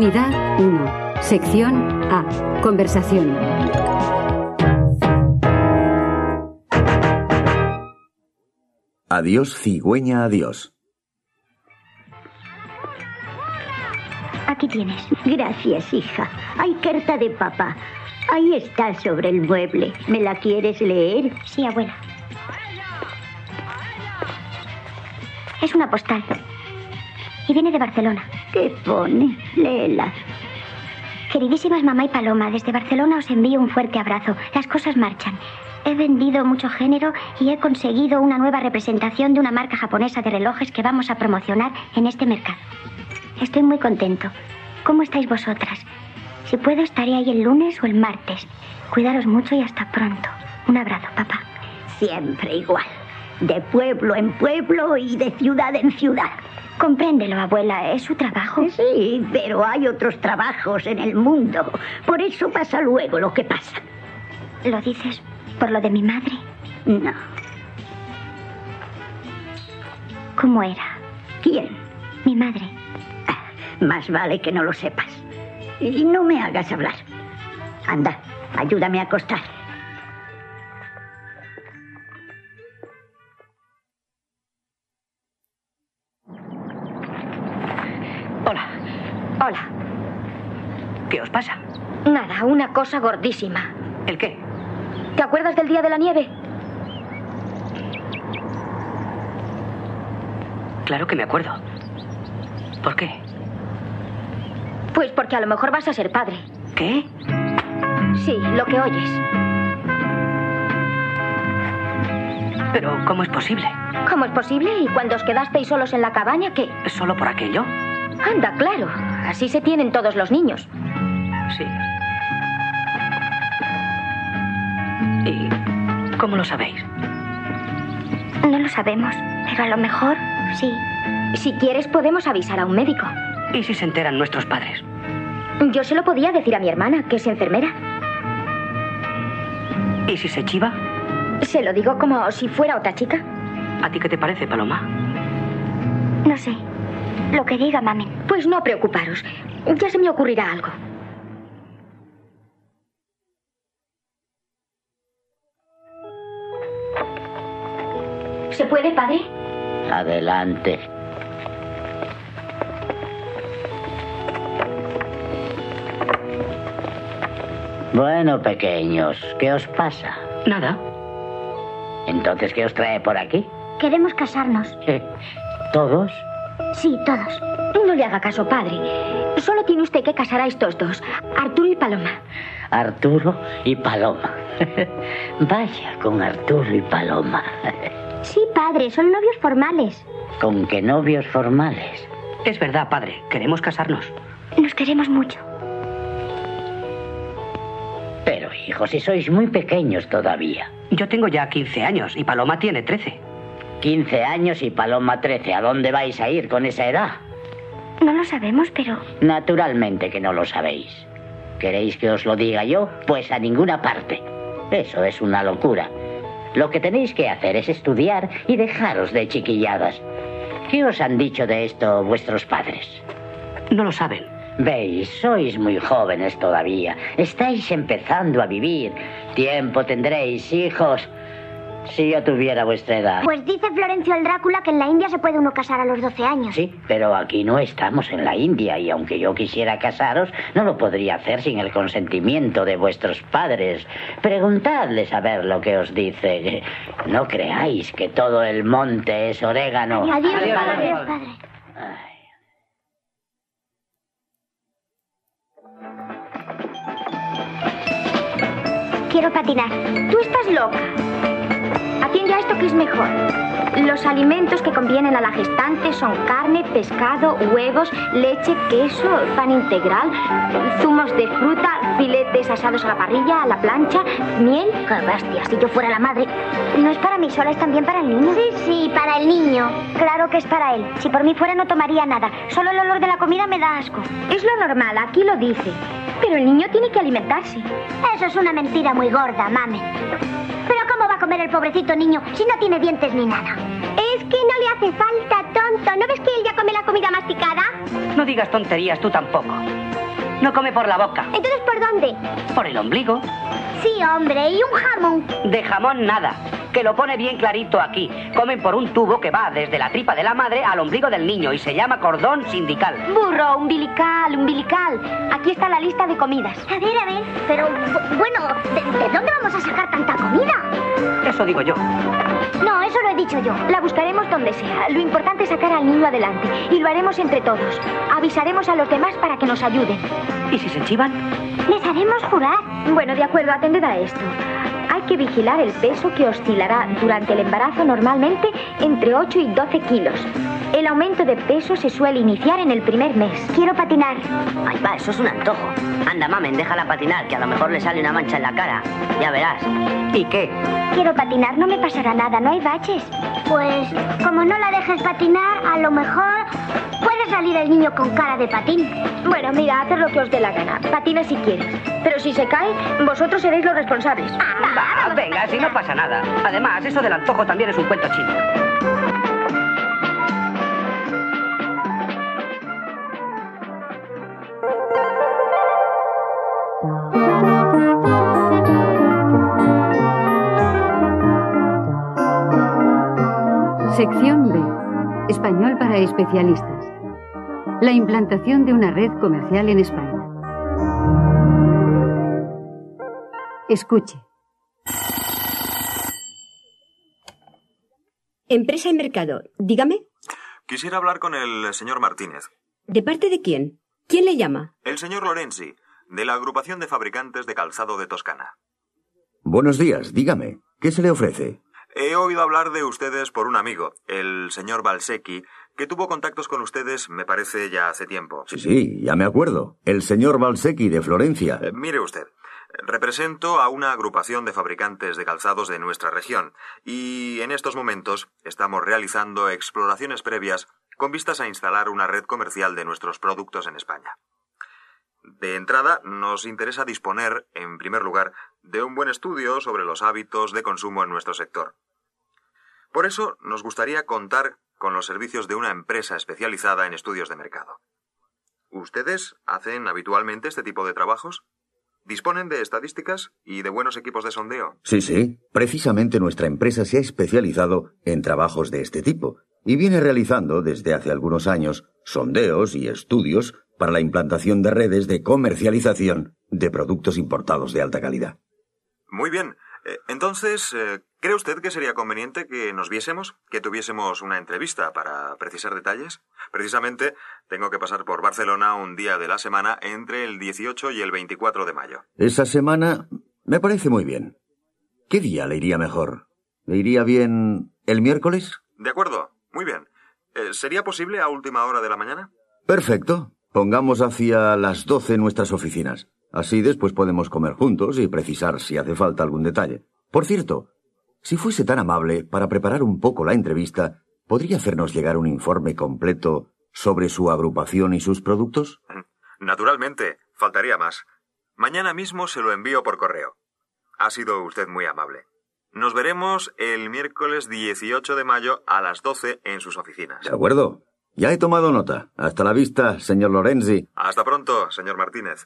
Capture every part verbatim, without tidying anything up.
Unidad uno. Sección A. Conversación. Adiós, cigüeña, adiós. Aquí tienes. Gracias, hija. Hay carta de papá. Ahí está sobre el mueble. ¿Me la quieres leer? Sí, abuela. Es una postal. Y viene de Barcelona. ¿Qué pone? Léela. Queridísimas mamá y Paloma, desde Barcelona os envío un fuerte abrazo. Las cosas marchan. He vendido mucho género y he conseguido una nueva representación de una marca japonesa de relojes que vamos a promocionar en este mercado. Estoy muy contento. ¿Cómo estáis vosotras? Si puedo, estaré ahí el lunes o el martes. Cuidaros mucho y hasta pronto. Un abrazo, papá. Siempre igual. De pueblo en pueblo y de ciudad en ciudad. Compréndelo, abuela. Es su trabajo. Sí, pero hay otros trabajos en el mundo. Por eso pasa luego lo que pasa. ¿Lo dices por lo de mi madre? No. ¿Cómo era? ¿Quién? Mi madre. Ah, más vale que no lo sepas. Y no me hagas hablar. Anda, ayúdame a acostar. Hola. Hola. ¿Qué os pasa? Nada, una cosa gordísima. ¿El qué? ¿Te acuerdas del día de la nieve? Claro que me acuerdo. ¿Por qué? Pues porque a lo mejor vas a ser padre. ¿Qué? Sí, lo que oyes. Pero, ¿cómo es posible? ¿Cómo es posible? ¿Y cuando os quedasteis solos en la cabaña, qué? ¿Solo por aquello? Anda, claro. Así se tienen todos los niños. Sí. ¿Y cómo lo sabéis? No lo sabemos, pero a lo mejor sí. Si quieres, podemos avisar a un médico. ¿Y si se enteran nuestros padres? Yo se lo podía decir a mi hermana, que es enfermera. ¿Y si se chiva? Se lo digo como si fuera otra chica. ¿A ti qué te parece, Paloma? No sé. Lo que diga, mami. Pues no preocuparos. Ya se me ocurrirá algo. ¿Se puede, padre? Adelante. Bueno, pequeños, ¿qué os pasa? Nada. Entonces, ¿qué os trae por aquí? Queremos casarnos. ¿Todos? Sí, todos. No le haga caso, padre. Solo tiene usted que casar a estos dos, Arturo y Paloma. Arturo y Paloma. Vaya con Arturo y Paloma. Sí, padre, son novios formales. ¿Con qué novios formales? Es verdad, padre. Queremos casarnos. Nos queremos mucho. Pero, hijos, si sois muy pequeños todavía. Yo tengo ya quince años y Paloma tiene trece. quince años y Paloma trece. ¿A dónde vais a ir con esa edad? No lo sabemos, pero... Naturalmente que no lo sabéis. ¿Queréis que os lo diga yo? Pues a ninguna parte. Eso es una locura. Lo que tenéis que hacer es estudiar y dejaros de chiquilladas. ¿Qué os han dicho de esto vuestros padres? No lo saben. Veis, sois muy jóvenes todavía. Estáis empezando a vivir. Tiempo tendréis, hijos. Si yo tuviera vuestra edad. Pues dice Florencio el Drácula que en la India se puede uno casar a los doce años. Sí, pero aquí no estamos en la India y aunque yo quisiera casaros, no lo podría hacer sin el consentimiento de vuestros padres. Preguntadles a ver lo que os dice. No creáis que todo el monte es orégano. Adiós, Adiós padre. Adiós, padre. Ay. Quiero patinar. Tú estás loca. Atiende a esto que es mejor. Los alimentos que convienen a la gestante son carne, pescado, huevos, leche, queso, pan integral, zumos de fruta, filetes asados a la parrilla, a la plancha, miel. ¡Qué bestia! Si yo fuera la madre. No es para mí sola, es también para el niño. Sí, sí, para el niño. Claro que es para él. Si por mí fuera no tomaría nada. Solo el olor de la comida me da asco. Es lo normal, aquí lo dice. Pero el niño tiene que alimentarse. Eso es una mentira muy gorda, mami. ¿Pero cómo va a comer el pobrecito niño si no tiene dientes ni nada? Es que no le hace falta, tonto. ¿No ves que él ya come la comida masticada? No digas tonterías tú tampoco. No come por la boca. Entonces, ¿por dónde? Por el ombligo. Sí, hombre, y un jamón. De jamón nada. Que lo pone bien clarito aquí. Comen por un tubo que va desde la tripa de la madre al ombligo del niño y se llama cordón umbilical. Burro, umbilical, umbilical. Aquí está la lista de comidas. A ver, a ver, pero bu- bueno, ¿de, de dónde vamos a sacar tanta comida? Eso digo yo. No, eso lo he dicho yo. La buscaremos donde sea. Lo importante es sacar al niño adelante. Y lo haremos entre todos. Avisaremos a los demás para que nos ayuden. ¿Y si se chivan? Les haremos jurar. Bueno, de acuerdo, atended a esto. Hay que vigilar el peso que oscilará durante el embarazo normalmente entre ocho y doce kilos. El aumento de peso se suele iniciar en el primer mes. Quiero patinar. Ay, va, eso es un antojo. Anda, mamen, déjala patinar, que a lo mejor le sale una mancha en la cara. Ya verás. ¿Y qué? Quiero patinar, no me pasará nada, no hay baches. Pues, como no la dejes patinar, a lo mejor puede salir el niño con cara de patín. Bueno, mira, haced lo que os dé la gana. Patina si quieres. Pero si se cae, vosotros seréis los responsables. Va, venga, si no pasa nada. Además, eso del antojo también es un cuento chino. Sección B. Español para especialistas. La implantación de una red comercial en España. Escuche. Empresa y mercado. Dígame. Quisiera hablar con el señor Martínez. ¿De parte de quién? ¿Quién le llama? El señor Lorenzi, de la agrupación de fabricantes de calzado de Toscana. Buenos días, dígame. ¿Qué se le ofrece? He oído hablar de ustedes por un amigo, el señor Balsecchi, que tuvo contactos con ustedes, me parece, ya hace tiempo. Sí, sí, ya me acuerdo. El señor Balsecchi de Florencia. Eh, mire usted, represento a una agrupación de fabricantes de calzados de nuestra región y en estos momentos estamos realizando exploraciones previas con vistas a instalar una red comercial de nuestros productos en España. De entrada, nos interesa disponer, en primer lugar, de un buen estudio sobre los hábitos de consumo en nuestro sector. Por eso, nos gustaría contar con los servicios de una empresa especializada en estudios de mercado. ¿Ustedes hacen habitualmente este tipo de trabajos? ¿Disponen de estadísticas y de buenos equipos de sondeo? Sí, sí. Precisamente nuestra empresa se ha especializado en trabajos de este tipo y viene realizando desde hace algunos años sondeos y estudios para la implantación de redes de comercialización de productos importados de alta calidad. Muy bien. Eh, entonces, eh, ¿cree usted que sería conveniente que nos viésemos, que tuviésemos una entrevista para precisar detalles? Precisamente, tengo que pasar por Barcelona un día de la semana entre el dieciocho y el veinticuatro de mayo. Esa semana me parece muy bien. ¿Qué día le iría mejor? ¿Le iría bien el miércoles? De acuerdo, muy bien. Eh, ¿Sería posible a última hora de la mañana? Perfecto. Pongamos hacia las doce nuestras oficinas. Así después podemos comer juntos y precisar si hace falta algún detalle. Por cierto, si fuese tan amable para preparar un poco la entrevista, ¿podría hacernos llegar un informe completo sobre su agrupación y sus productos? Naturalmente, faltaría más. Mañana mismo se lo envío por correo. Ha sido usted muy amable. Nos veremos el miércoles dieciocho de mayo a las doce en sus oficinas. De acuerdo. Ya he tomado nota. Hasta la vista, señor Lorenzi. Hasta pronto, señor Martínez.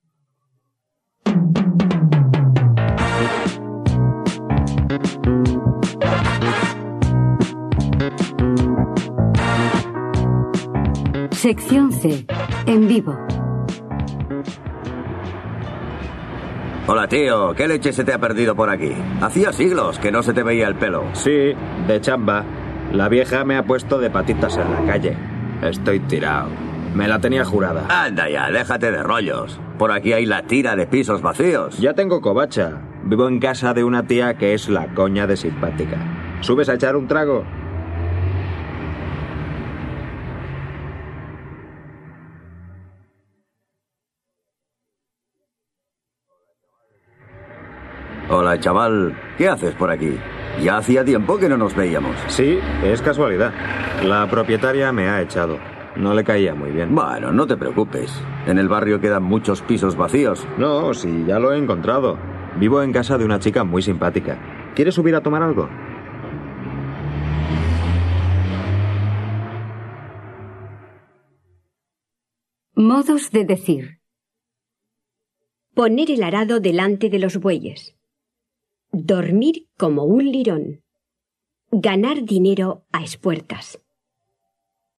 Sección C. En vivo. Hola, tío. ¿Qué leche se te ha perdido por aquí? Hacía siglos que no se te veía el pelo. Sí, de chamba. La vieja me ha puesto de patitas en la calle. Estoy tirado. Me la tenía jurada. Anda ya, déjate de rollos. Por aquí hay la tira de pisos vacíos. Ya tengo covacha. Vivo en casa de una tía que es la coña de simpática. ¿Subes a echar un trago? Hola, chaval. ¿Qué haces por aquí? Ya hacía tiempo que no nos veíamos. Sí, es casualidad. La propietaria me ha echado. No le caía muy bien. Bueno, no te preocupes. En el barrio quedan muchos pisos vacíos. No, sí, ya lo he encontrado. Vivo en casa de una chica muy simpática. ¿Quieres subir a tomar algo? Modos de decir. Poner el arado delante de los bueyes. Dormir como un lirón. Ganar dinero a espuertas.